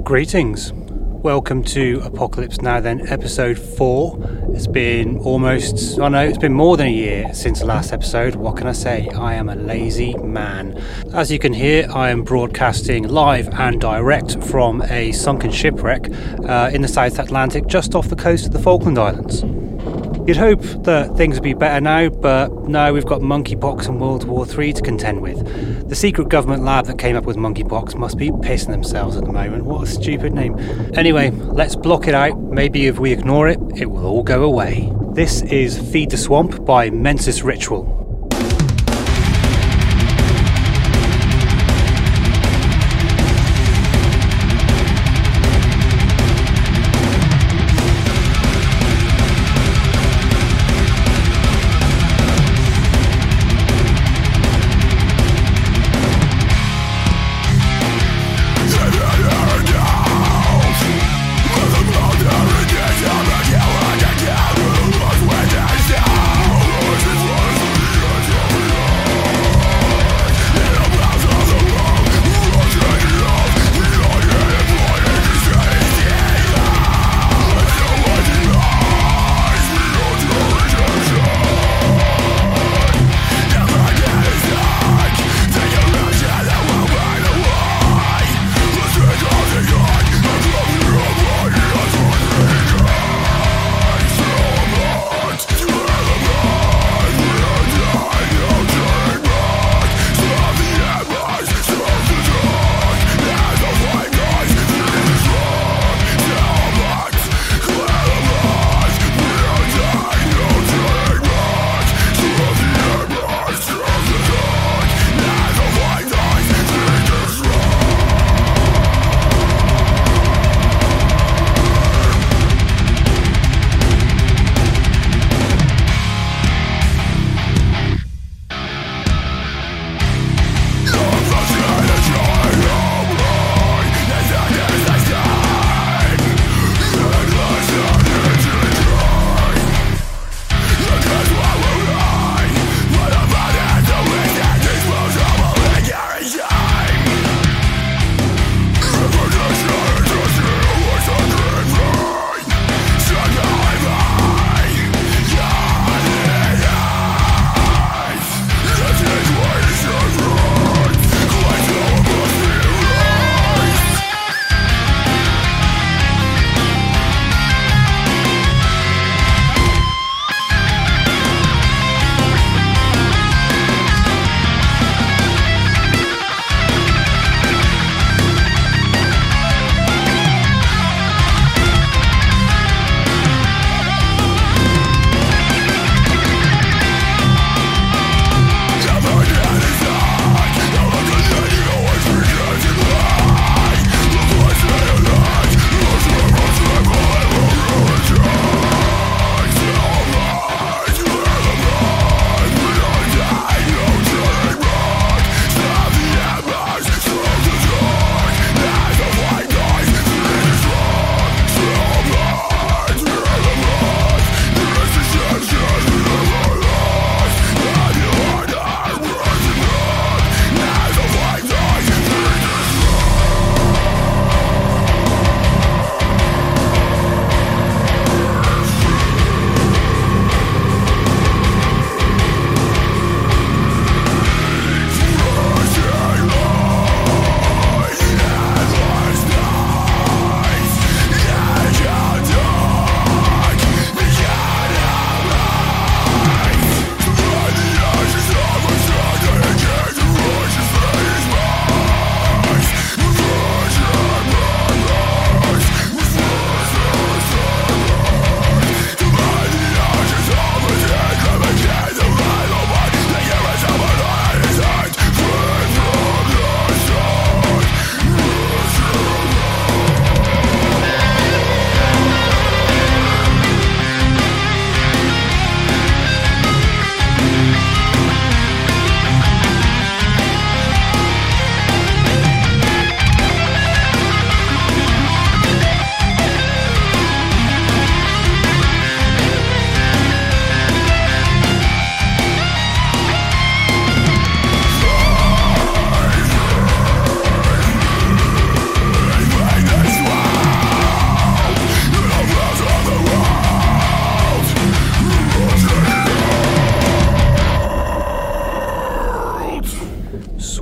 Greetings. Welcome to Apocalypse Now Then, episode 4. It's been it's been more than a year since the last episode. What can I say? I am a lazy man. As you can hear, I am broadcasting live and direct from a sunken shipwreck in the South Atlantic, just off the coast of the Falkland Islands. You'd hope that things would be better now, but no, we've got monkeypox and World War III to contend with. The secret government lab that came up with monkeypox must be pissing themselves at the moment. What a stupid name. Anyway, let's block it out. Maybe if we ignore it, it will all go away. This is Feed the Swamp by Mensis Ritual.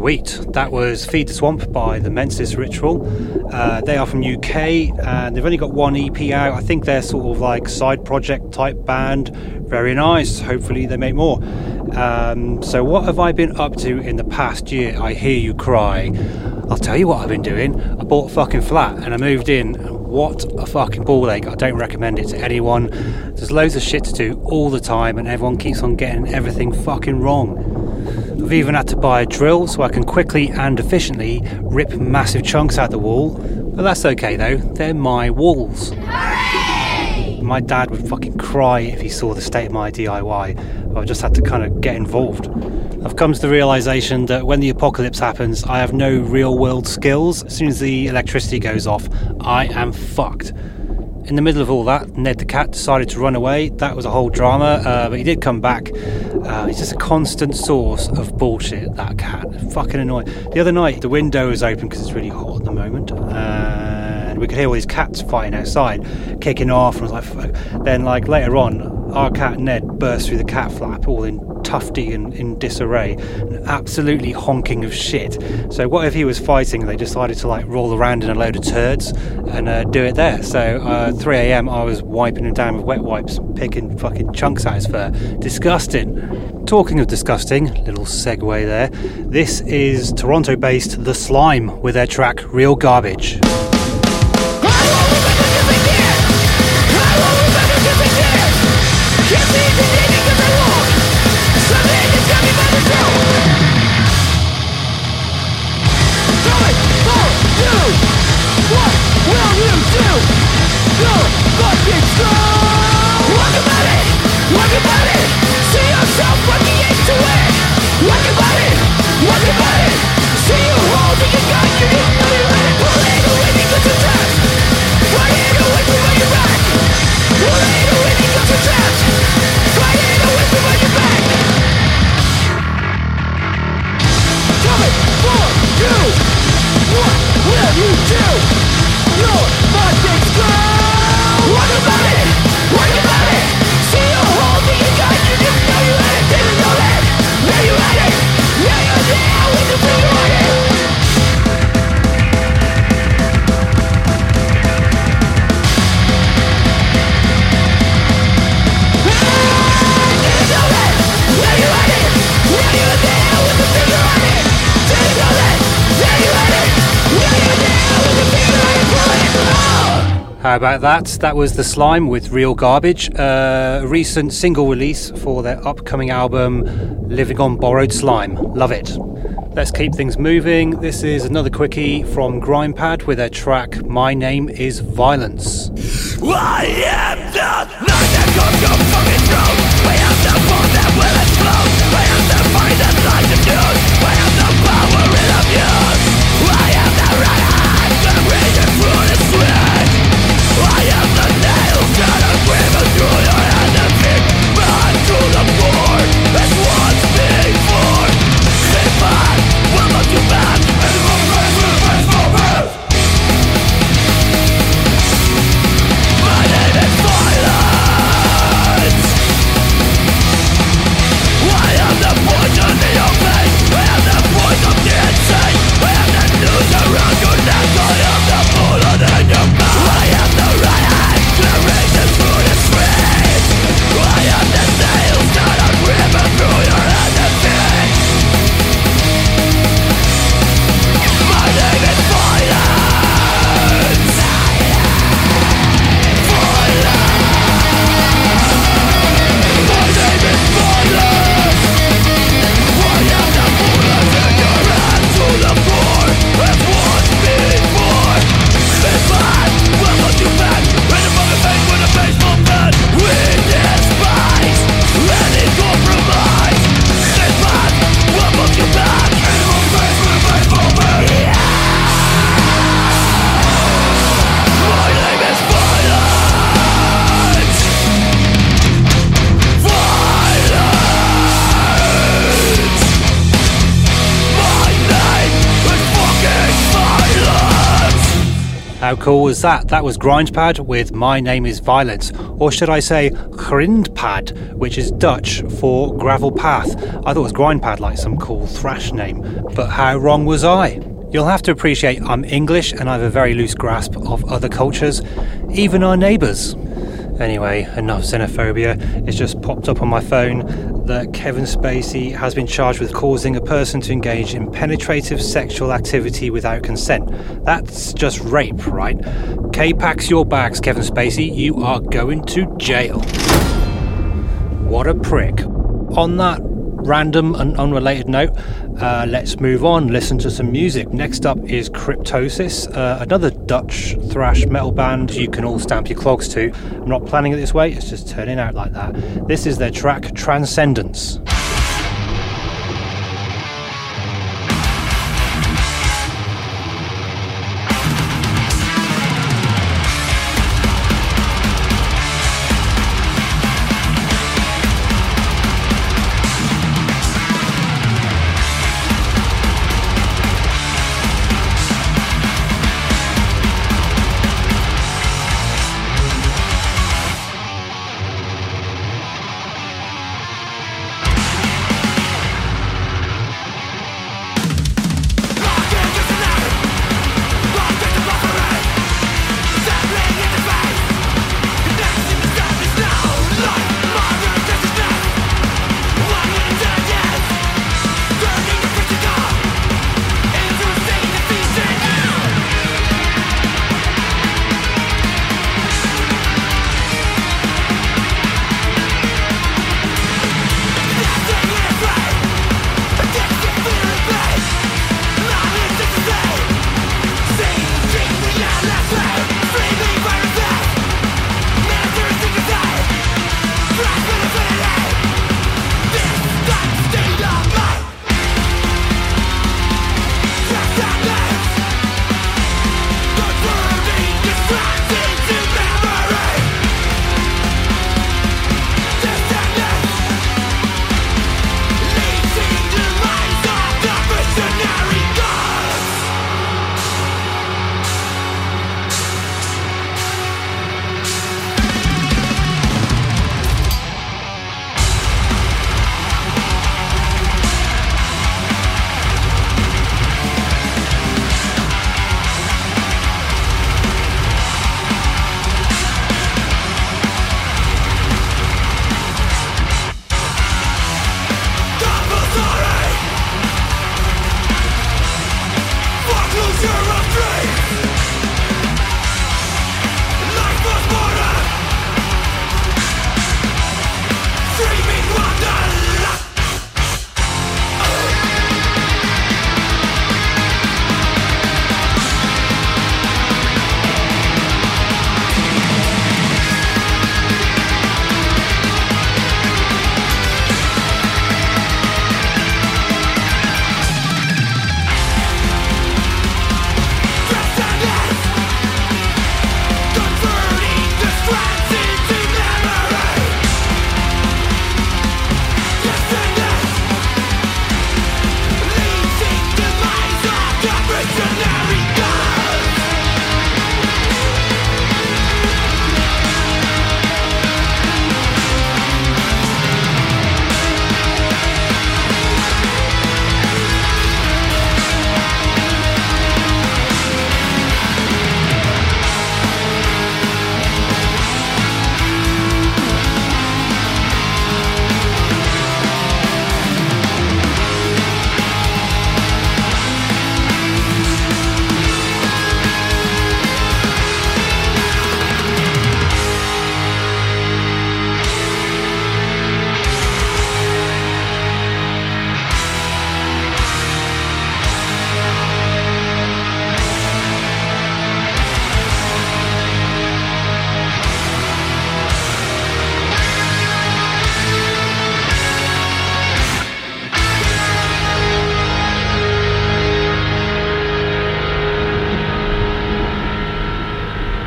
Sweet. That was Feed the Swamp by the Mensis Ritual. They are from UK and they've only got one EP out. I think they're sort of like side project type band. Very nice. Hopefully they make more. So what have I been up to in the past year? I hear you cry. I'll tell you what I've been doing. I bought a fucking flat and I moved in. What a fucking ball ache. I don't recommend it to anyone. There's loads of shit to do all the time and everyone keeps on getting everything fucking wrong. I've even had to buy a drill so I can quickly and efficiently rip massive chunks out the wall. But that's okay though, they're my walls. Hooray! My dad would fucking cry if he saw the state of my DIY. I've just had to kind of get involved. I've come to the realisation that when the apocalypse happens, I have no real world skills. As soon as the electricity goes off, I am fucked. In the middle of all that, Ned the cat decided to run away. That was a whole drama, but he did come back. He's just a constant source of bullshit, that cat. Fucking annoying. The other night, the window was open because it's really hot at the moment, and we could hear all these cats fighting outside, kicking off, and I was like, fuck. Then like later on, our cat Ned burst through the cat flap, all in tufty and in disarray, and absolutely honking of shit. So what if he was fighting and they decided to like roll around in a load of turds and do it there? So 3 a.m. I was wiping him down with wet wipes, picking fucking chunks out his fur. Disgusting. Talking of disgusting, little segue there. This is Toronto-based The Slime with their track Real Garbage. How about that? That was The Slime with Real Garbage, a recent single release for their upcoming album Living on Borrowed Slime. Love it. Let's keep things moving. This is another quickie from Grindpad with their track My Name is Violence. I am the night that comes up from its throat. I am the bomb that will explode. I am the fire that lights the fuse. I am the power in abuse. I am the red hand that rages through the switch. I am the nails that are driven through your hand and kick back to the board. As once before. Sit back, welcome you back. And the moment will be forward. My name is Violence. How cool was that? That was Grindpad with My Name is Violence, or should I say Grindpad, which is Dutch for gravel path. I thought it was Grindpad, like some cool thrash name, but how wrong was I? You'll have to appreciate I'm English and I have a very loose grasp of other cultures, even our neighbours. Anyway, enough xenophobia. It's just popped up on my phone that Kevin Spacey has been charged with causing a person to engage in penetrative sexual activity without consent. That's just rape, right? K-Pax your bags, Kevin Spacey. You are going to jail. What a prick. On that random and unrelated note, let's move on, listen to some music. Next up is Cryptosis, another Dutch thrash metal band you can all stamp your clogs to. I'm not planning it this way, it's just turning out like that. This is their track Transcendence.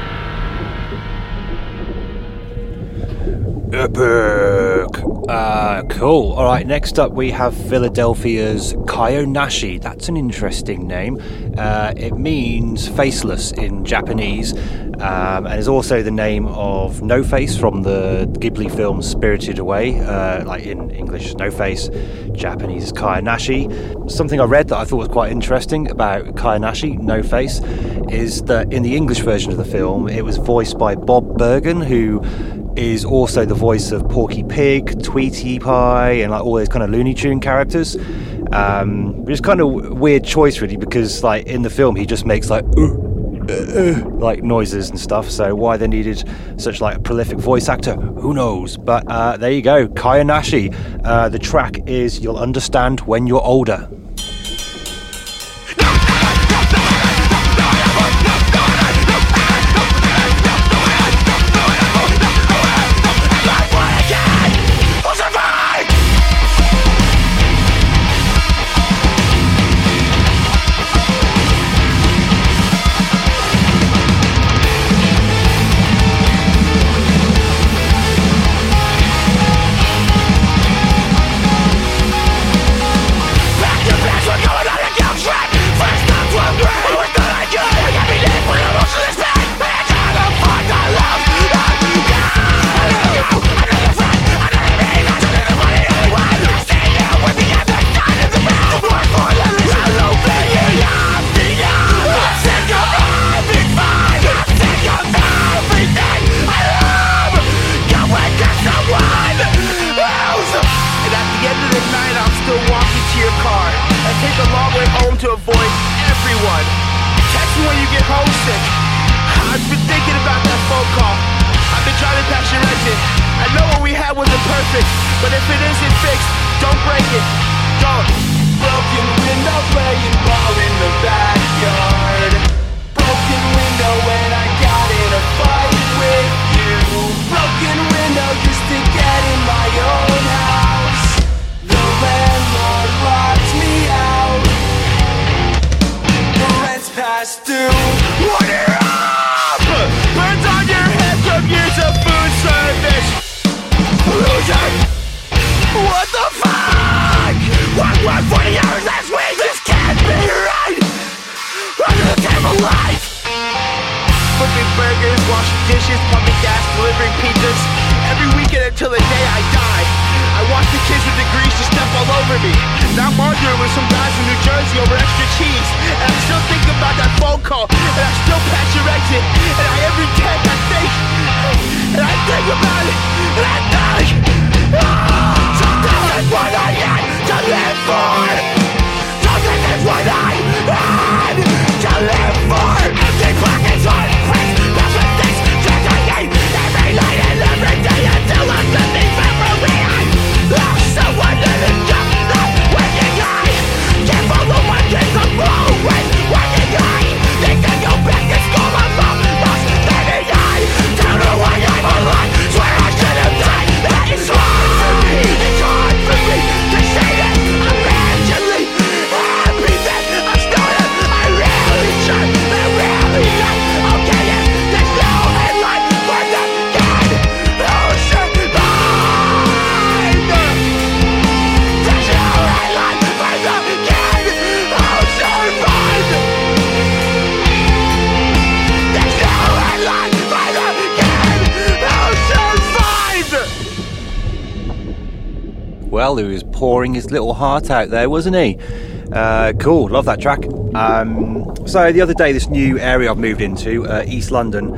Epic. Cool. All right, next up we have Philadelphia's Kyo-Nashi. That's an interesting name. It means faceless in Japanese, and is also the name of No Face from the Ghibli film Spirited Away, like in English No Face, Japanese Kyo-Nashi. Something I read that I thought was quite interesting about Kyo-Nashi, No Face, is that in the English version of the film it was voiced by Bob Bergen, who is also the voice of Porky Pig, Tweety Pie, and like all those kind of Looney Tune characters. Which is kind of weird choice, really, because like in the film he just makes like noises and stuff. So why they needed such like a prolific voice actor, who knows? But there you go, Kyo-Nashi. The track is You'll Understand When You're Older. Well, he was pouring his little heart out there, wasn't he? Cool, love that track. So the other day, this new area I've moved into, East London,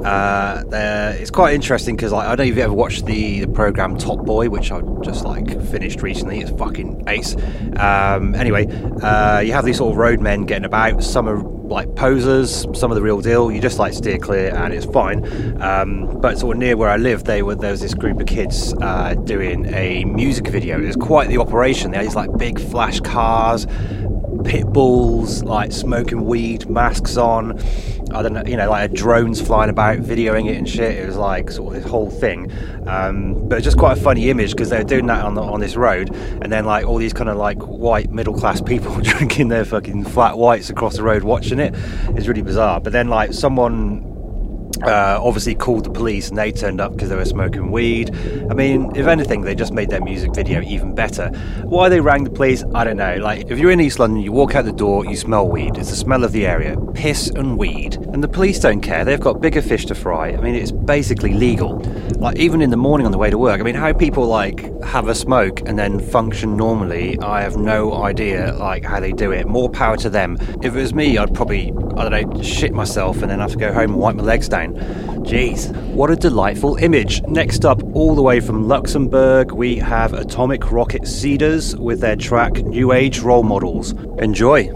it's quite interesting because I don't know if you've ever watched the programme Top Boy, which I just finished recently. It's fucking ace. Anyway, you have these sort of roadmen getting about. Some are like posers, some of the real deal. You just steer clear and it's fine. But sort of near where I live, there was this group of kids doing a music video. It was quite the operation. They had these big flash cars, pit bulls, smoking weed, masks on. I don't know, drones flying about, videoing it and shit. It was sort of this whole thing. But it's just quite a funny image because they were doing that on this road, and then all these kind of white middle class people drinking their fucking flat whites across the road watching it. It's really bizarre. But then someone obviously called the police, and they turned up because they were smoking weed. I mean, if anything, they just made their music video even better. Why they rang the police, I don't know. Like, if you're in East London, you walk out the door, you smell weed. It's the smell of the area. Piss and weed. And the police don't care. They've got bigger fish to fry. I mean, it's basically legal. Like, even in the morning on the way to work. I mean, how people, like, have a smoke and then function normally, I have no idea, like, how they do it. More power to them. If it was me, I'd probably, I don't know, shit myself and then have to go home and wipe my legs down. Jeez, what a delightful image. Next up, all the way from Luxembourg, we have Atomic Rocket Cedars with their track New Age Role Models. Enjoy.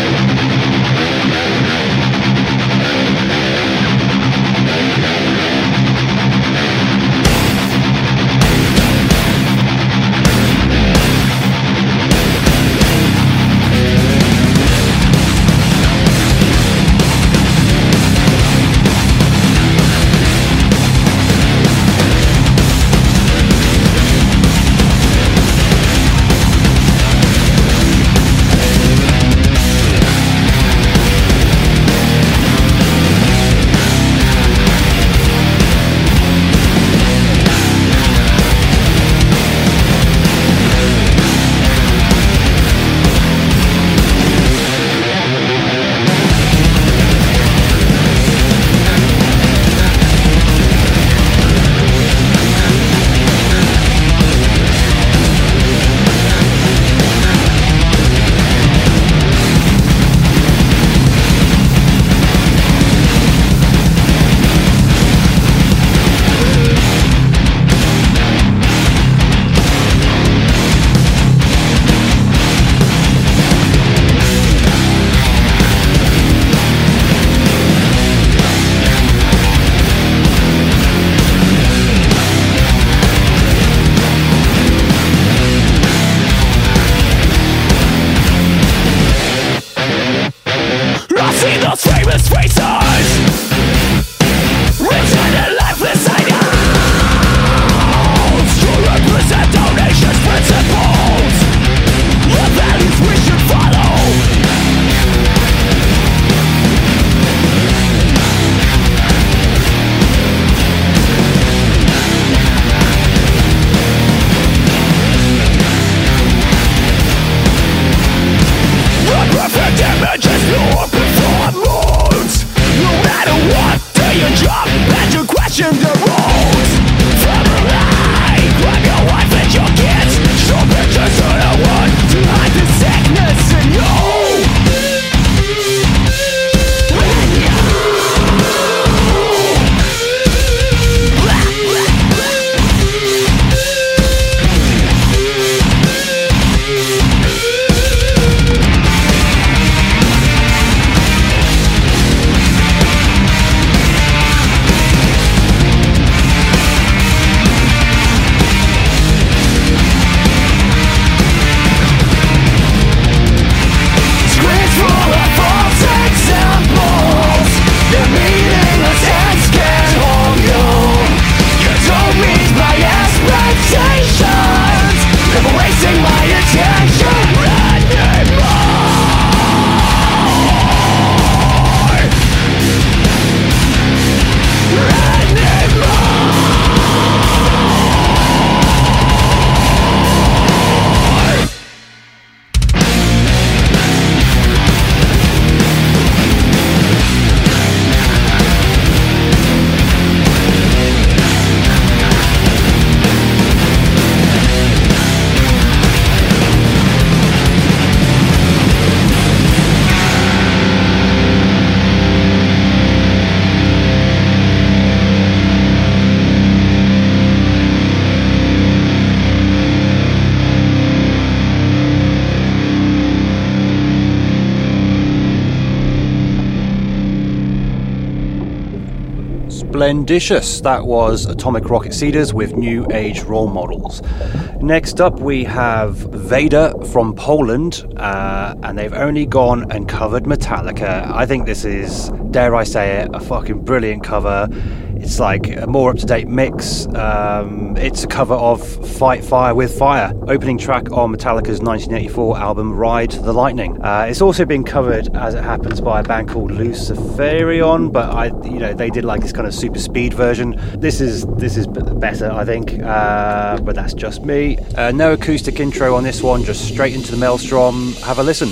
Splendicious. That was Atomic Rocket Cedars with New Age Role Models. Next up we have Vader from Poland, and they've only gone and covered Metallica. I think this is, dare I say it, a fucking brilliant cover. It's like a more up-to-date mix. It's a cover of Fight Fire with Fire, opening track on Metallica's 1984 album Ride the Lightning. It's also been covered, as it happens, by a band called Luciferion, but they did like this kind of super speed version. This is better, I think, but that's just me. No acoustic intro on this one, just straight into the maelstrom. Have a listen.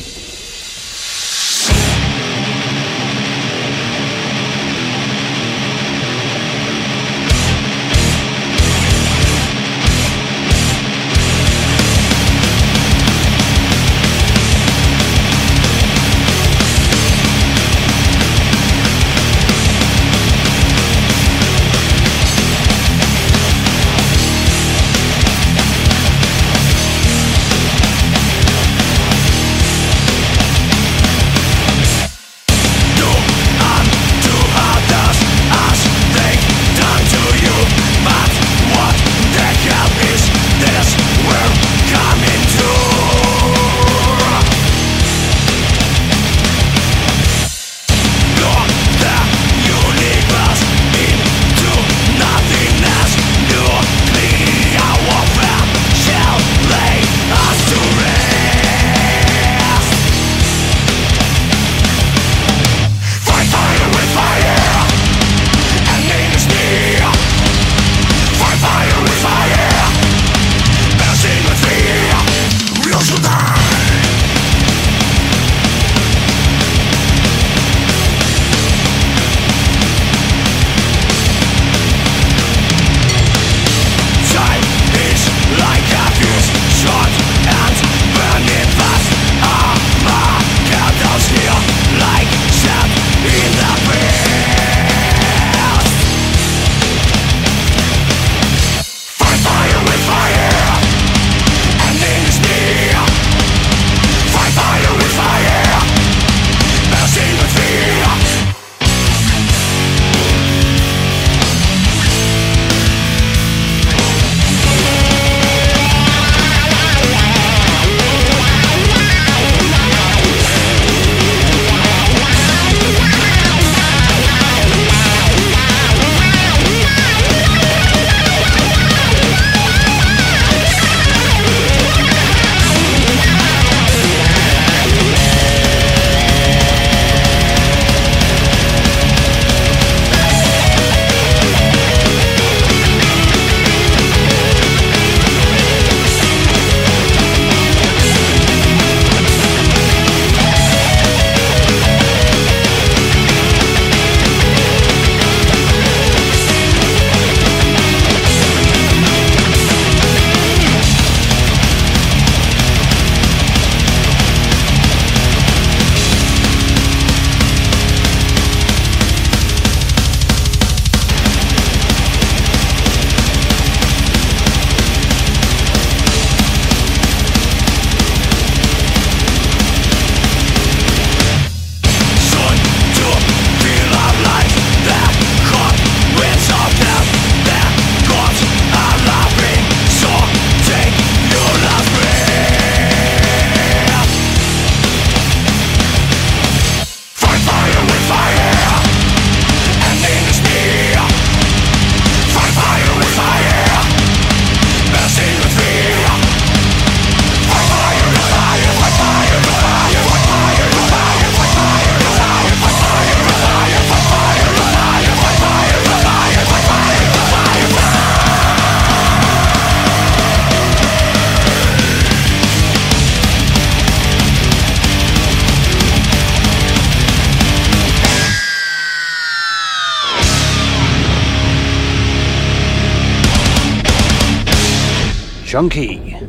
Chunky.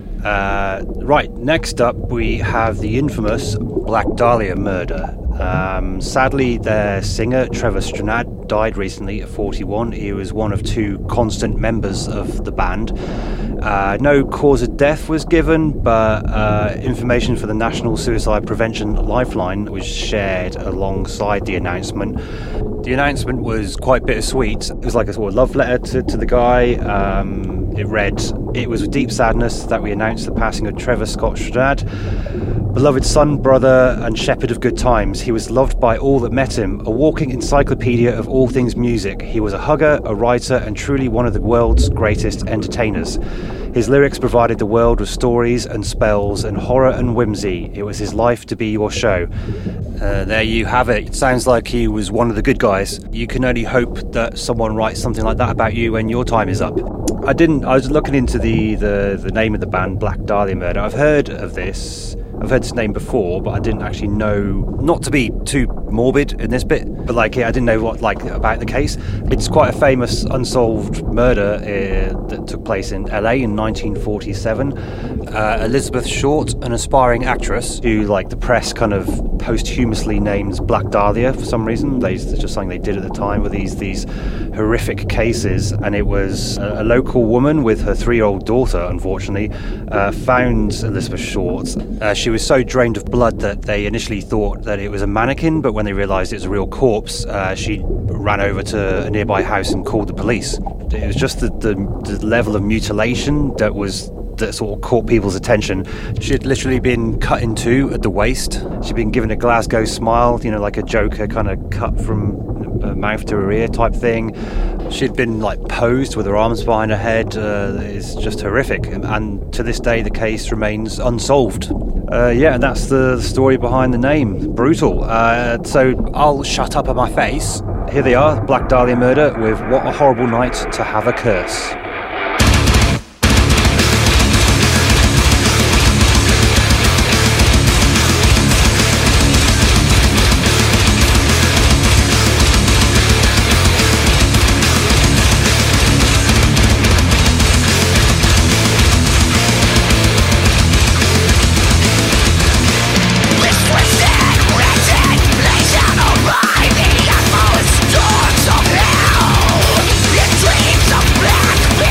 Right, next up we have the infamous Black Dahlia murder. Sadly, their singer, Trevor Strnad, died recently at 41. He was one of two constant members of the band. No cause of death was given, but information for the National Suicide Prevention Lifeline was shared alongside the announcement. The announcement was quite bittersweet. It was like a sort of love letter to the guy. It read, "It was with deep sadness that we announced the passing of Trevor Scott Strad, beloved son, brother, and shepherd of good times. He was loved by all that met him, a walking encyclopedia of all things music. He was a hugger, a writer, and truly one of the world's greatest entertainers. His lyrics provided the world with stories and spells and horror and whimsy. It was his life to be your show." There you have it. It sounds like he was one of the good guys. You can only hope that someone writes something like that about you when your time is up. I was looking into the name of the band, Black Dahlia Murder. I've heard of this. I've heard this name before, but I didn't actually know, not to be too morbid in this bit, but I didn't know what about the case. It's quite a famous unsolved murder that took place in LA in 1947. Elizabeth Short, an aspiring actress who the press kind of posthumously names Black Dahlia for some reason. It's just something they did at the time with these horrific cases, and it was a local woman with her 3-year-old daughter, unfortunately, found Elizabeth Short. She was so drained of blood that they initially thought that it was a mannequin, but when they realised it was a real corpse, she ran over to a nearby house and called the police. It was just the level of mutilation that sort of caught people's attention. She had literally been cut in two at the waist. She'd been given a Glasgow smile, like a Joker kind of cut from her mouth to her ear type thing. She'd been posed with her arms behind her head. It's just horrific, and to this day the case remains unsolved. And that's the story behind the name. Brutal. So I'll shut up at my face. Here they are, Black Dahlia Murder with What a Horrible Night to Have a Curse. Storms of hell, in dreams of black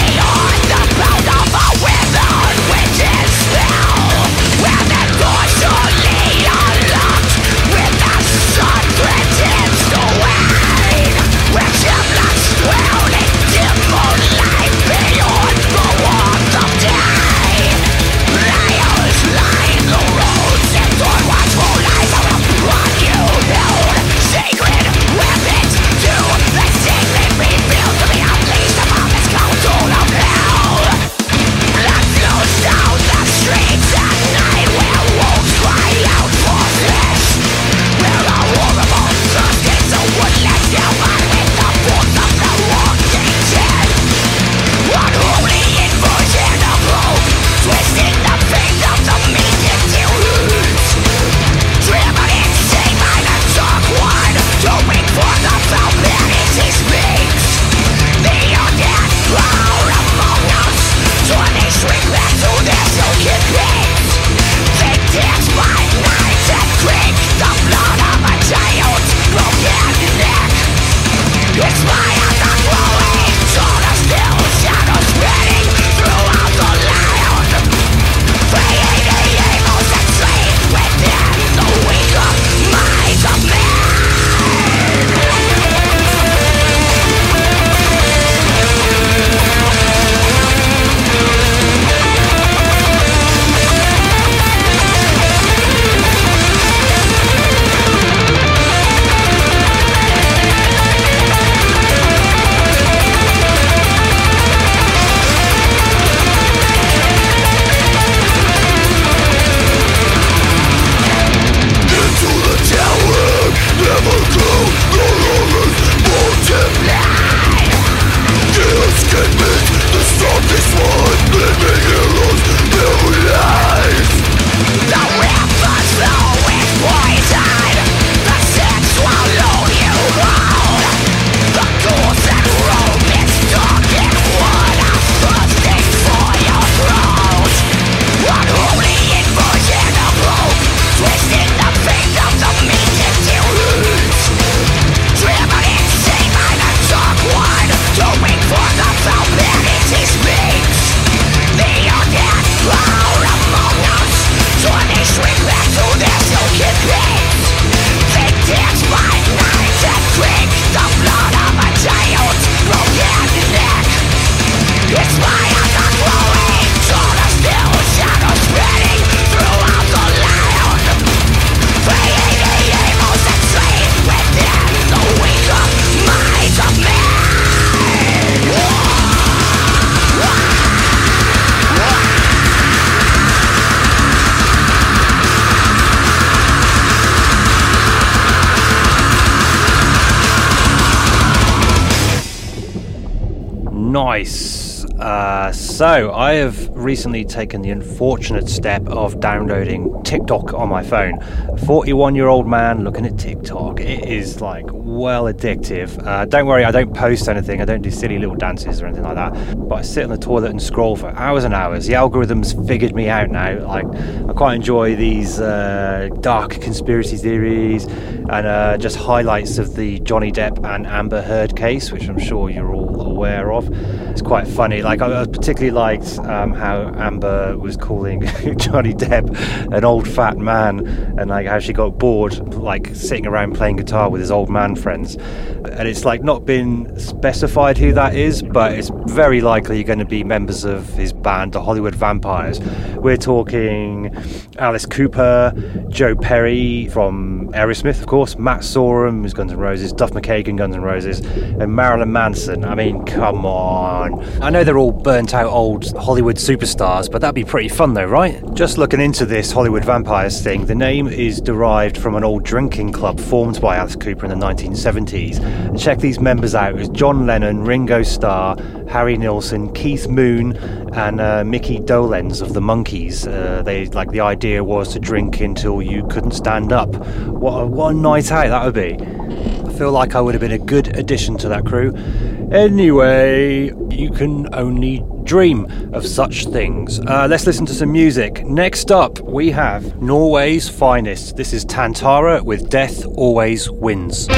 Nice. So I have recently taken the unfortunate step of downloading TikTok on my phone. A 41-year-old man looking at TikTok. It is like well addictive. Don't worry, I don't post anything. I don't do silly little dances or anything like that. But I sit in the toilet and scroll for hours and hours. The algorithm's figured me out now. Like, I quite enjoy these dark conspiracy theories and just highlights of the Johnny Depp and Amber Heard case, which I'm sure you're all aware of. It's quite funny. Like, I particularly liked how Amber was calling Johnny Depp an old fat man, and like how she got bored like sitting around playing guitar with his old man friends. And it's like not been specified who that is, but it's very likely going to be members of his band, the Hollywood Vampires. We're talking Alice Cooper, Joe Perry from Aerosmith, of course, Matt Sorum, who's Guns N' Roses, Duff McKagan, Guns N' Roses, and Marilyn Manson. I mean, come on. I know they're all burnt out old Hollywood superstars, but that'd be pretty fun though, right? Just looking into this Hollywood Vampires thing, the name is derived from an old drinking club formed by Alice Cooper in the 1970s. And check these members out: it was John Lennon, Ringo Starr, Harry Nilsson, Keith Moon, and Mickey Dolenz of the Monkees. The idea was to drink until you couldn't stand up. What a night out that would be. I feel like I would have been a good addition to that crew. Anyway, you can only dream of such things. Let's listen to some music. Next up, we have Norway's finest. This is Tantara with Death Always Wins.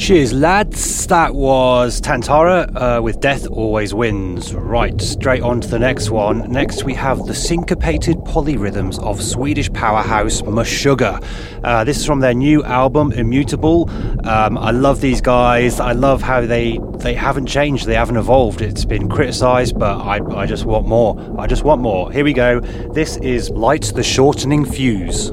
Cheers, lads. That was Tantara with Death Always Wins. Right, straight on to the next one. Next, we have the syncopated polyrhythms of Swedish powerhouse Meshuggah. This is from their new album, Immutable. I love these guys. I love how they haven't changed. They haven't evolved. It's been criticised, but I just want more. I just want more. Here we go. This is Light the Shortening Fuse.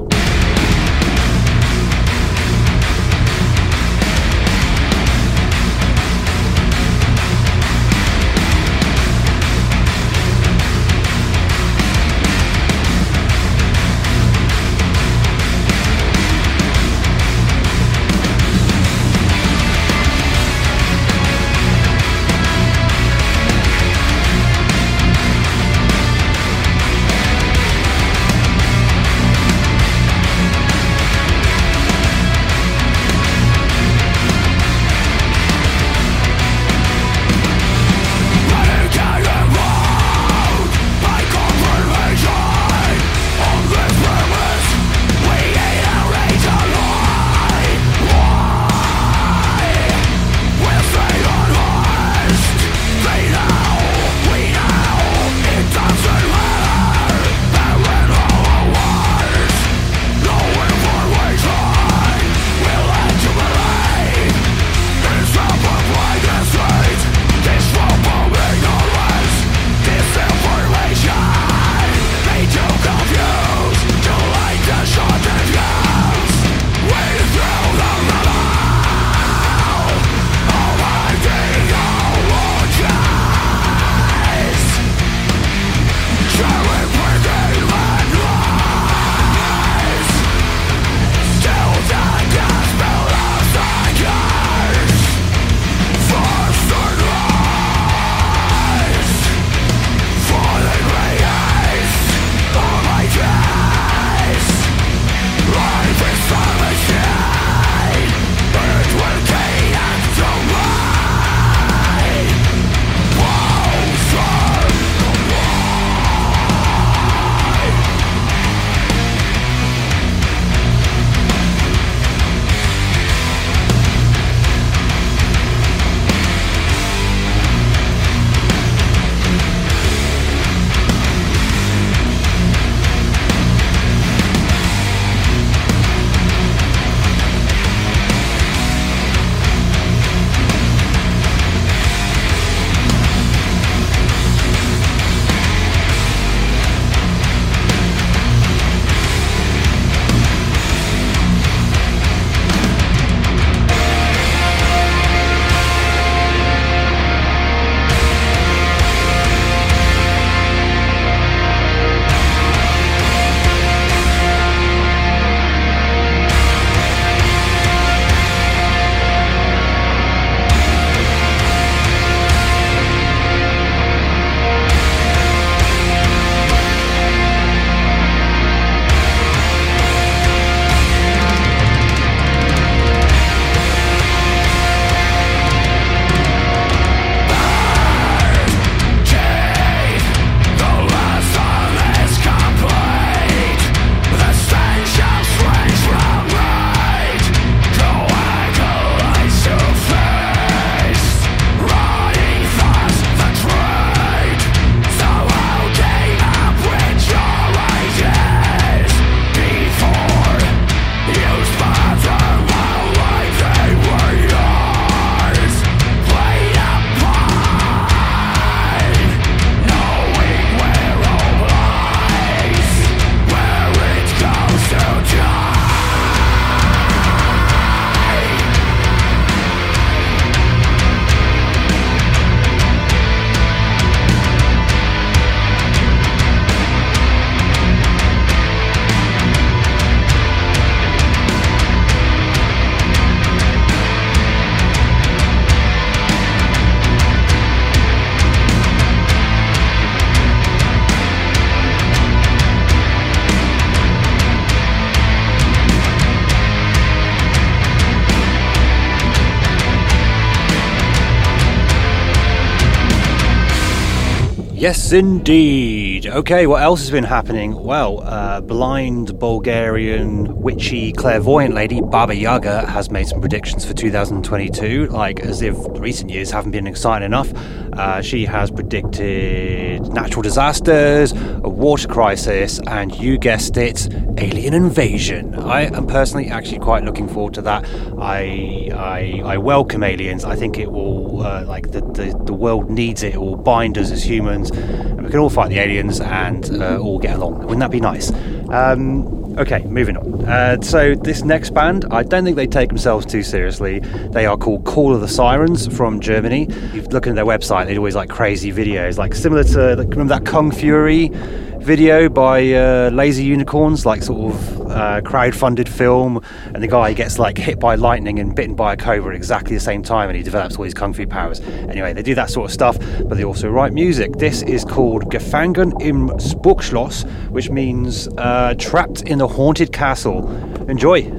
Yes, indeed. Okay, what else has been happening? Well, blind Bulgarian witchy clairvoyant lady Baba Yaga has made some predictions for 2022, like as if recent years haven't been exciting enough. She has predicted natural disasters, a water crisis, and you guessed it, alien invasion. I am personally actually quite looking forward to that. I welcome aliens. I think it will, the world needs it. It will bind us as humans, and we can all fight the aliens and all get along. Wouldn't that be nice? Okay, moving on. So this next band, I don't think they take themselves too seriously. They are called Call of the Sirens from Germany. If you look at their website, they do always like crazy videos, like similar to, remember that Kung Fury video by Lazy Unicorns, like sort of crowd-funded film, and the guy gets like hit by lightning and bitten by a cobra at exactly the same time, and he develops all these kung fu powers. Anyway, they do that sort of stuff, but they also write music. This is called Gefangen im Spukschloss, which means trapped in the haunted castle. Enjoy.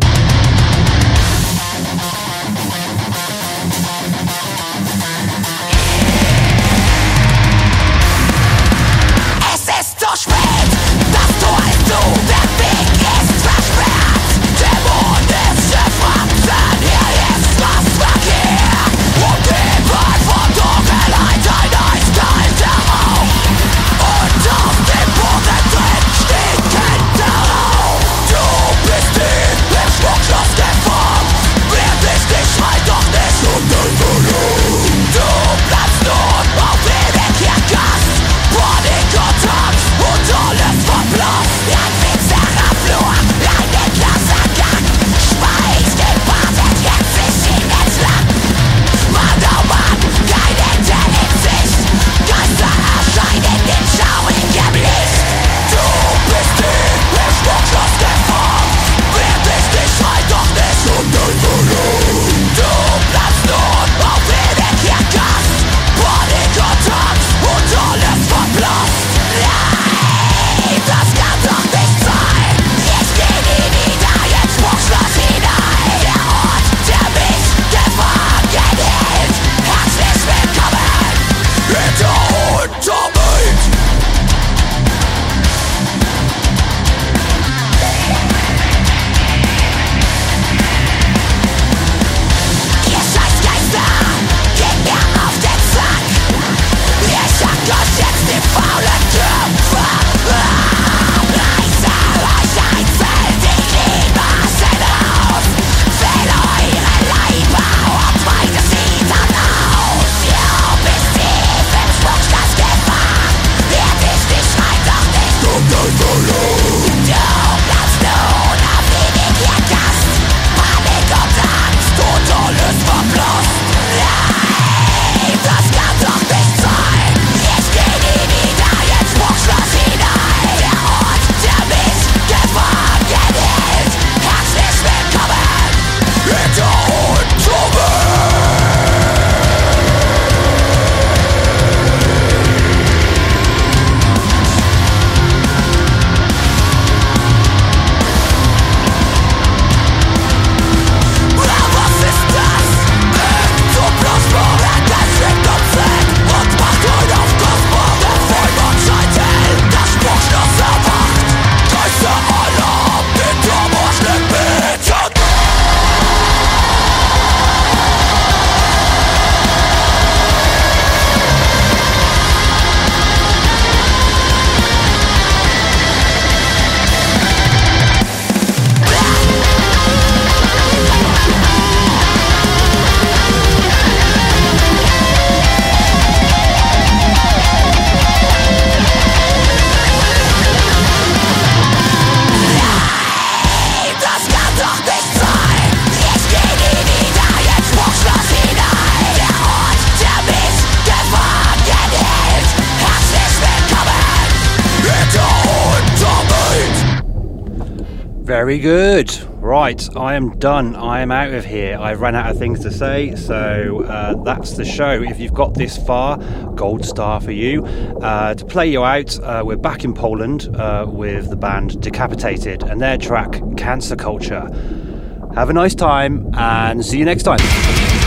Very good. Right, I am done. I am out of here. I've run out of things to say, so that's the show. If you've got this far, gold star for you. To play you out, we're back in Poland with the band Decapitated and their track Cancer Culture. Have a nice time and see you next time.